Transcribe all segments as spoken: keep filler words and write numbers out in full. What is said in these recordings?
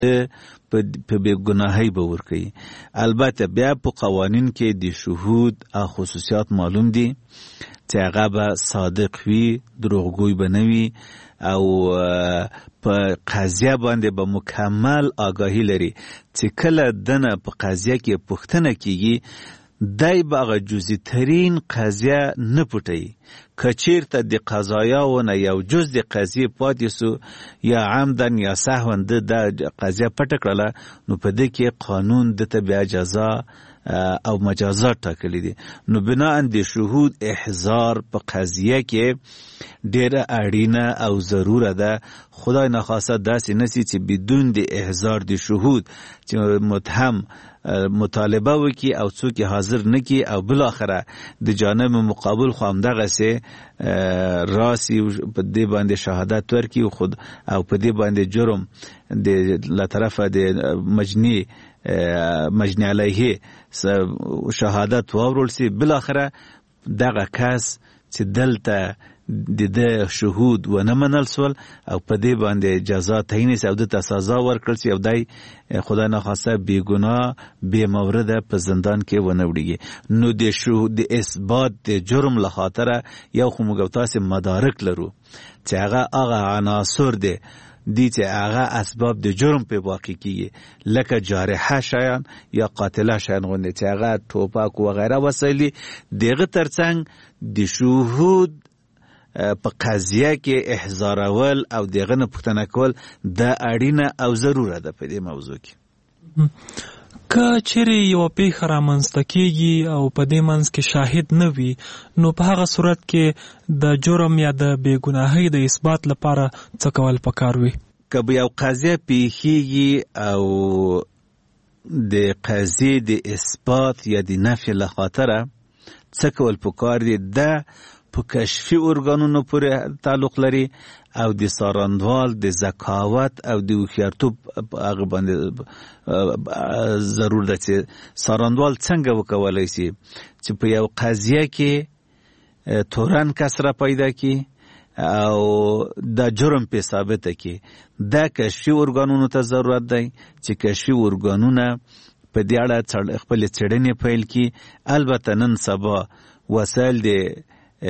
په بېګناهۍ به ورکوي. البته بیا په قوانین کې د شهود او خصوصیات معلوم دي چې هغه به صادق وي، دروغګوی به نه وي او په قضیه باندې به مکمل آگاهی لري چې کله دنه په قضیه کې پوښتنه کیږي دای به هغه جزئی ترین قضیه نه پټوي. که چیرته د قضایاونه یو جز د قضیې پاتې سو یا عمدن یا سهوا د قضیه پټه کړله نو په دې کې قانون دته بیا جزا او مجازات ټاکلي دي. نو بناء د شهود احضار په قضیه کې ډیره اړینه او ضروره ده. خدای نخواسته داسې نسی چې بدون د احضار د شهود چې متهم مطالبه وکي او څوک حاضر نکي او بل اخره د جانب مقابل خو هم دغه سه راسي په دې باندې شهادت ورکي خود او په دې باندې جرم د له طرفه د مجنی مجنی علیه شهادت واورول سي بل اخره دغه کس چې دلته د د شهود و نه منل سول او په دې باندې جزا تعیین سي او د سزا ورکړل سي او دای خدای نه خواسته بی ګناه بی مورد په زندان کې ونه وړيږي. نو د شهود د اثبات د جرم له خاطر یو خو موږ تاسو مدارک لرو چې هغه هغه عناصر دي دي چې هغه اسباب د جرم په واقع کیږي لکه جارحه شیان یا قاتله شیان غونډه چې هغه توپک و غیره وسایلی دغه ترڅنګ د شهود په قضیه کې احضارول او دغه نه پوښتنه کول د اړینه او ضروره ده په دې موضوع کې. که چیرې یو پیښه رامنځته کیږي او په دې منځ کې شاهد نه وي نو په هغه صورت کې د جرم یا د بېګناهۍ د اثبات لپاره څه کول پکار وي؟ که به یو قضیه پیښیږي او د قضیې د اثبات یا د نفي له خاطره څه کول پکار دي د په کشفي ارګانونو پورې تعلق لري او د ساراندوال د ذکاوت او د هوښیارتوب هغه باندې ضرور ده چې ساراندوال څنګه وکولای شي چې په یو قضیه کې تورن کس را پیدا کی او د جرم په ثابته کی د کشفي ارګانونو ته ضرورت دی چې کشفي ارګانونه په دې اړه خپل څېړنې پیل کی. البته نن سبا وسایل د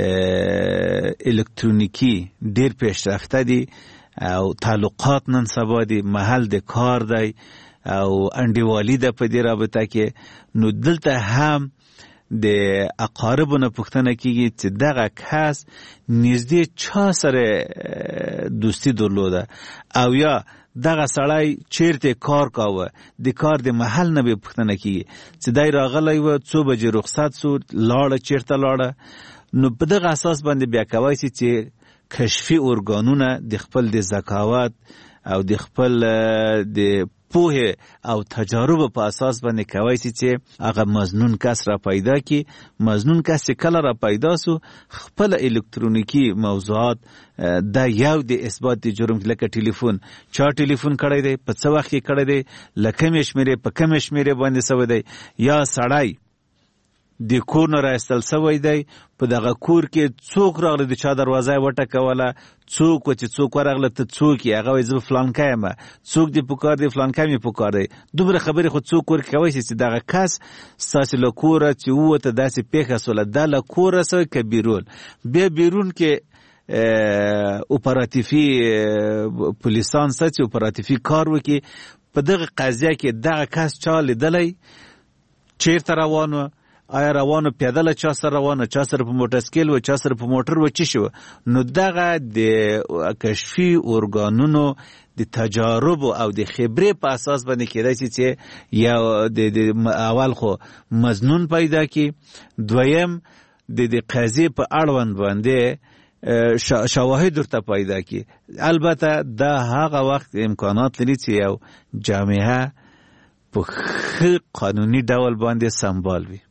الکترونیکی ډیر پیشرفته دي او تعلقات نن سبا دي محل د کار دی او انډیوالي ده په دې رابطه کې. نو دلته هم د اقاربونو پوښتنه کیږي چې دغه کس نږدې چا سره دوستی درلوده او یا دغه سړی چیرته کار کاوه د کار د محل نه به پوښتنه کیږي چې دای راغلی و څو بجې رخصت سو لاړه چیرته لاړه. نو په دغه اساس باندې بیا کوي چې کشفي ارګانونه د خپل د ذکاوت او د خپل د پوهه او تجارب په اساس باندې کوي چې هغه مظنون کس را پیدا کی. مظنون کس چې کله را پیدا سو خپل الکترونیکی موضوعات دا یو د اثبات د جرم لکه ټلیفون چا ټلیفون کړی دی په څه وخت کې کړی دی لکه مشمره په کوم مشمره باندې سوی دی یا سړی د کور نه راستل سوی دی په دغه کور کې څوک راغلی د چا دروازه وټکوله څوک چې څوک ورغله ته څوک یې هغه زه فلانکی یم څوک دې پکار دی فلانکی مې پکار دی دومره خبرې خو څوک ورکوی چې دغه کس ستاسې له کوره چې ووته داسې پیښه سوله دا له کوره سوی که بیرون بیا بیرون کې اپراتیفي پولیسان سته چې اپراتیفي کار وکړي په دغه قضیه کې دغه کس چا لیدلی چیرته روان و آیا روانو پیدل چا سره روانو چا سره په موټرسایکل و چا سره په موټر و چی شو. نو دغه د کشفي ارګانونو د تجارب او د خبرې په اساس باندې کېدای شي چې یا د اول خو مظنون پیدا کی دویم د د قضیې په اړوند باندې شواهد ورته پیدا کی. البته دا هغه وخت امکانات لري چې یو جامعه په قانوني ډول باندې سمبال وي.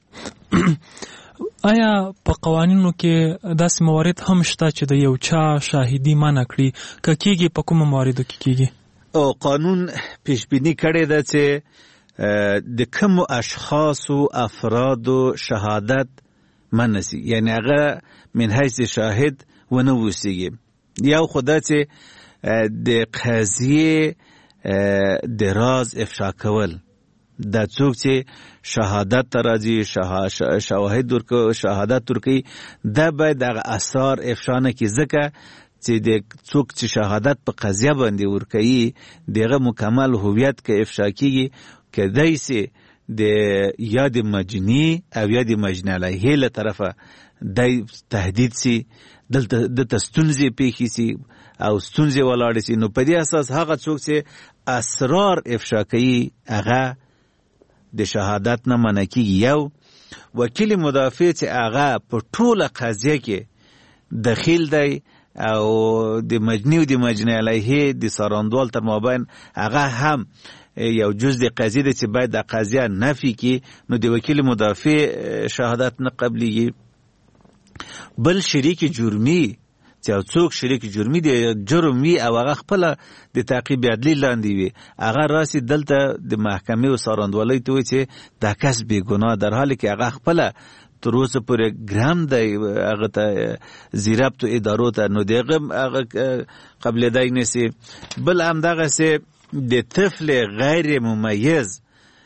آیا په قوانینو کې داسې موارد هم شته چې د یو چا شاهدي منع کړي؟ که کېږي په کومو مواردو کې کېږي؟ او قانون پیشبینی کړی ده چې د کومو اشخاصو افرادو شهادت منع سي، یعنی هغه من حیث شاهد ونه وسیږي. یو خو دا چې د قضیې د راز افشا کول دا څوک چې شهادت ته راځي شواهد ورکوي شهادت ورکوي دا باید دغه اسرار افشا نه کړي ځکه چې د څوک چې شهادت په قضیه باندې ورکوي دغه مکمل هویت که افشا کیږي کیدای سي د یا د مجنی او یا د مجنی علیه له طرفه د تهدید سي دلته د ستونزې پیښې سي او ستونزې ولاړې سي نو په دې اساس هغه څوک چې اسرار افشا کوي هغه د شهادت نه منع کیږي. یو وکیل مدافع چې هغه په ټوله قضیه کې دخیل دی او د مجنی او د مجنی علیه د ساراندوال تر مابین هغه هم یو جز د قضیه دی چې باید د قضیه نفی کی نو د وکیل مدافع شهادت نه قبلیږي. بل شریک جرمی چې څوک شریک جرمی دی جرم وي او هغه خپل د تعقیب عدلی لاندې وي هغه راسي دلته د محکمې او ساراندوالۍ ته وي چې دا کس بې ګناه در حالی کې هغه خپل تر اوسه پورې ګرام دی هغه ته زیربط ادارو ته نو دغه هغه قبلېدای نشي. بل همدغسې د طفل غیر ممیز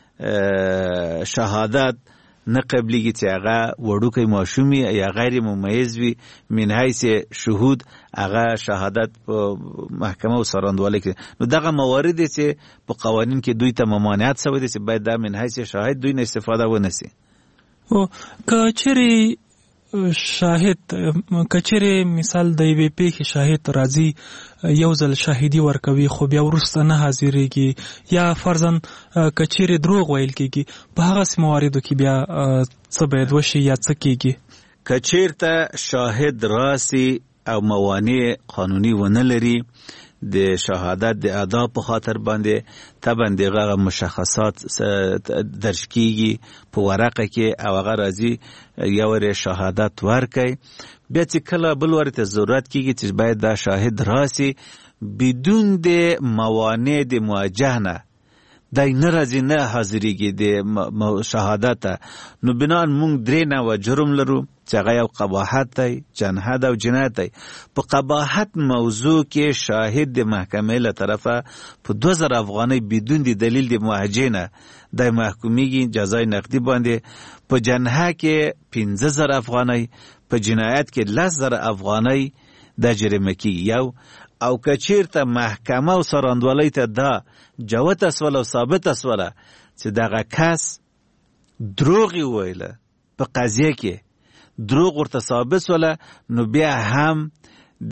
شهادت نه قبلیږي چې هغه وړوکی ماشوم یا غیر ممیز وي من حیث شهود هغه شهادت په محکمه او ساراندوالۍ کې نو دغه موارد چې په قوانین کې دوی ته ممانعت شوی دی چې باید دا من حیث شاهد دوی نه استفاده ونشي. او که چیرې شاهد که چیرې مثال د یوې پیښې شاهد راځي یو ځل شاهدي ورکوي خو بیا وروسته نه حاضرېږي یا فرضاً که چیرې دروغ ویل کېږي په هغسې مواردو کې بیا څه باید وشي یا څه کېږي؟ که چیرته شاهد راسي او موانع قانوني ونه لري د شهادت د ادا په خاطر باندې طبعا دغه مشخصات درج کیږي په ورقه کې او هغه راځي یو ور شهادت ورکړي بیا چې کله بل ورته ضرورت کیږي چې باید دا شاهد راسي بدون د موانع د مواجهه نه دای ناراضی نه حاضرېږي د شهادت نو بنان مونږ درې نه جرم لرو چې هغه یو قباحت دی جنحت او جنایت دی. په قباحت موضوع کې شاهد د محکمې له طرفه په دو زره افغانۍ بدون د دلیل د معاجزې نه د محکومیږي جزای نقدي باندې په جنحه کې پنځه زره افغانۍ په جنایت کې لس زره افغانۍ د جریمه کیږي. یو او که چیرته محکمه او ساراندوالۍ ته دا جوت اسول او ثابت اسوله چې دغه کس دروغ ویله په قضیه کې دروغ ورته ثابت سوله نو بیا هم د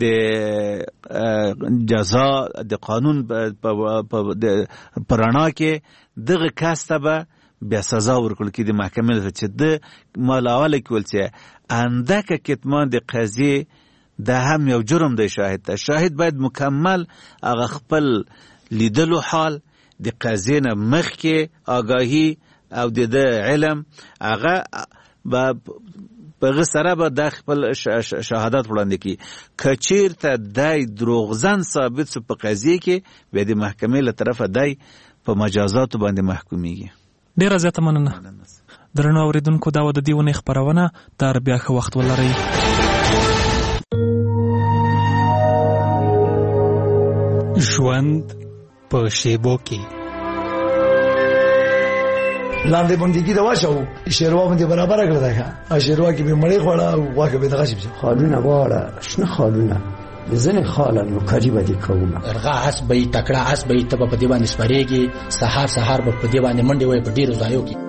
جزا د قانون په رڼا کې دغه کس ته به بیا سزا ورکول کې د محکمې چې د مالاواله کول چې اندکه کتمان د قضیه دا هم یو جرم دی. شاهد ته شاهد باید مکمل هغه خپل لیدلو حال د قضیه نه مخکې آگاهی او د علم هغه په سره به د خپل شهادت وړاندې کی. که چیرته دای دروغزن ثابت سو په قضیه کې به د محکمې له طرفه دای په مجازاتو باندې محکومیږي. ډیره زیاته مننه. درنو اوریدونکو دا و د دې ونې خپرونه تر بیا ښه وخت ولرئ. ژوند په شیبو کې لاندې باندې دا واچو شیروا باندې برابر کړل دا شیروا کې به مړی خوړه او واکه به دغه شي خالونه واړه شنه خالونه ځنه خاله نو کاری به دي کومه ارغا اس به تکړه اس به ته په دې باندې سپریږي سحر سحر به په دې باندې منډي وای په ډیرو ځایو کې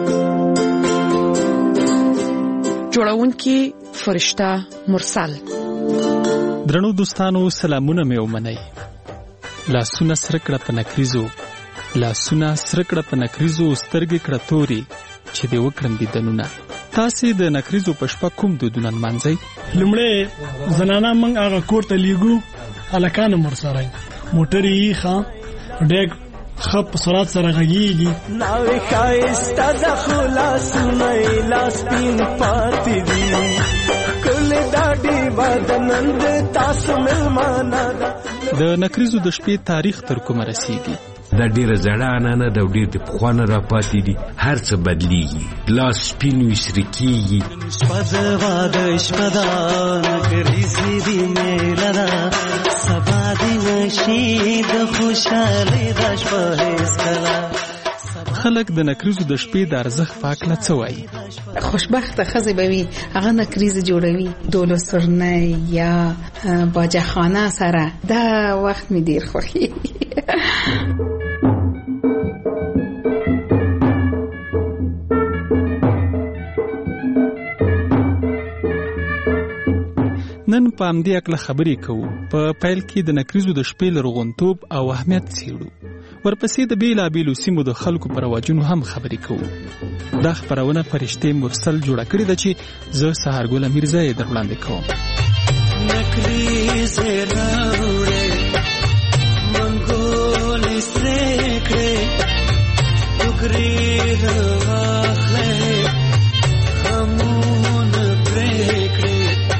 جوړونکي فرشته مرسل. درنو دوستانو سلامونه مې ومنئ. لاسونه سره کړه په نکریزو لاسونه سره کړه په نکریزو سترګې کړه توري چې دې وکړم دیدنونه. تاسې د نکریزو په شپه کوم دودونه نمانځئ؟ لومړی زنانه موږ هغه کور ته لیږو هلکانو ورسره موټر یې ښه ډېګ ښه په سرعت سره غږېږي ناوې ښایسته ده خو لاسونه یې لا سپین پاتې دي ښکلې ډاډي به د نن د تاسو مېلمانه ده. د نکریزو د شپې تاریخ تر کومه رسیږي؟ دا ډیره زړه عنعنه ده او ډیر د پخوا نه راپاتې دي. هر څه بدلیږي، لاس سپین وي سره کېږي. شپه د واده شپه ده نګریزې دي میله ده سبا دې نشي د خوشحالۍ دا شپه هېڅکله. خلک د نکریزو د شپې د ارزښت په هکله څه وایي؟ خوشبخته ښځې به وي هغه نکریزې جوړوي دولو سورنۍ یا باجخانه سره. دا وخت مې ډېر خوښېږي. نن په همدې هکله خبرې کوو. په پیل کې د نکریزو د شپې لرغونتوب او اهمیت څېړو، ورپسې د بېلابېلو سیمو د خلکو په رواجونو هم خبرې کوو. دا خپرونه فرشتې مرسل جوړه کړې ده چې زه سهارګل میرزا یې در وړاندې کوم. نکریزې راوړې منګولې سرې کړې ټوکرې راواخلې غمونه پرې کړې.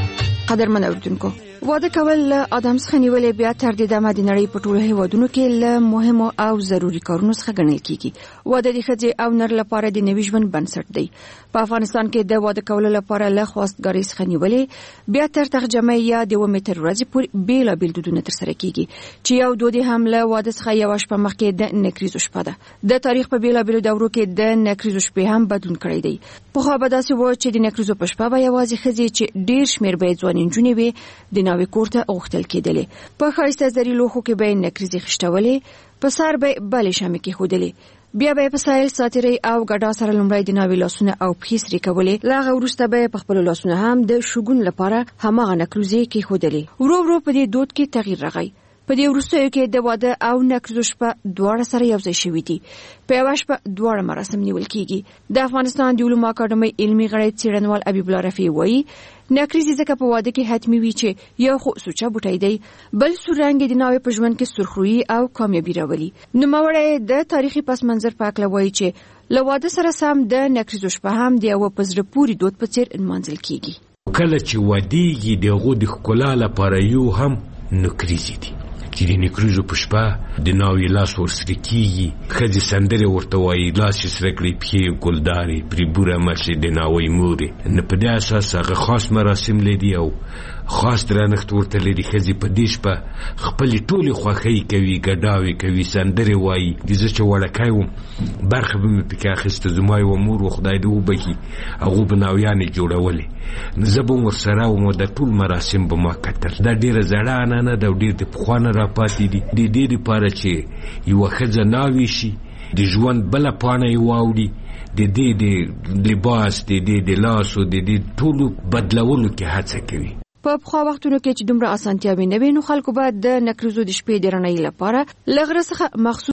قدرمن اوریدونکو، واده کول له ادم څخه نیولې بیا تر دې دمه د نړۍ په ټولو هیوادونو کې له مهمو او ضروري کارونو څخه ګڼل کیږي. واده د ښځې او نر لپاره د نوي ژوند بنسټ دی. په افغانستان کې د واده کولو لپاره له خواستګارۍ څخه نیولې بیا تر تخجمۍ یا د اومې تر ورځې پورې بېلابېل دودونه ترسره کیږي چې یو دود هم له واده څخه یوه شپه مخکې د نکریزو شپه ده. د تاریخ په بېلابېلو دورو کې د نکریزو شپې هم بدلون کړی دی. پخوا به داسې و چې د نکریزو په شپه به یوازې ښځې چې ډېر شمېر به یې ځوانې نجونې وې د ناوې کور ته غوښتل کېدلې. په ښایسته زري لوښو کې به یې نکریزې خښتولې، په سر به یې بلې شمعې کېښودلې، بیا به یې په سایل ساتیرۍ او ګډا سره لومړی د ناوې لاسونه او پښې سرې کولې. له هغه وروسته به یې په خپلو لاسونو هم د شګون لپاره هماغه نکریزې کېښودلې. ورو ورو په دې دود کې تغییر راغی. په دې وروستیو کې د واده او نکریزو شپه دواړه سره یو ځای شوي دي. په یوه شپه دواړه مراسم نیول کېږي. د افغانستان د علومو اکاډمۍ علمي غړی څېړنوال حبیب الله رفیع وایي نکریزې ځکه په واده کې حتمي وي چې یو خو سوچه بوټی دی، بل سور رنګ د ناوې په ژوند کې سرخرویي او کامیابي راولي. نوموړی د تاریخي پس منظر په هکله وایي چې له واده سره سم د نکریزو شپه هم د یوه په زړه پورې دود په څېر نمانځل کېږي. کله چې وادېږي د هغو د ښکلا لپاره یو هم نکریزې دي چې د نکریزو په شپه د ناوې لاس ورسره کېږي، ښځې سندرې ورته وایي، لاس یې سره کړي، پښې یې ګلدارې، پرې بوره مشي د ناوې مورې. نو په دې اساس هغه خاص مراسم لري او خاص درنښت ورته لري. ښځې په دې شپه خپلې ټولې خوښۍ کوي، ګډاوې کوي، سندرې وایي. زه چې وړکی وم برخه به مې پکې اخیسته، زما یوه مور و خدای دې وبخي، هغو به ناویانې جوړولې، نو زه به هم ورسره وم او دا ټول مراسم به ما کتل. دا ډېره زړه عنعنه ده او ډېر د پخوا نه راپاتې دي. د دې دپاره چې یوه ښځه ناوې شي، د ژوند بله پاڼه یې واوړي، د دې د لباس، د دې د لاسو، د دې ټولو بدلولو کې هڅه کوي. په پخوا وختونو کې چې دومره اسانتیاوې نه وې نو خلکو به د نکریزو د شپې د رڼایي لپاره له غره څخه مخصوص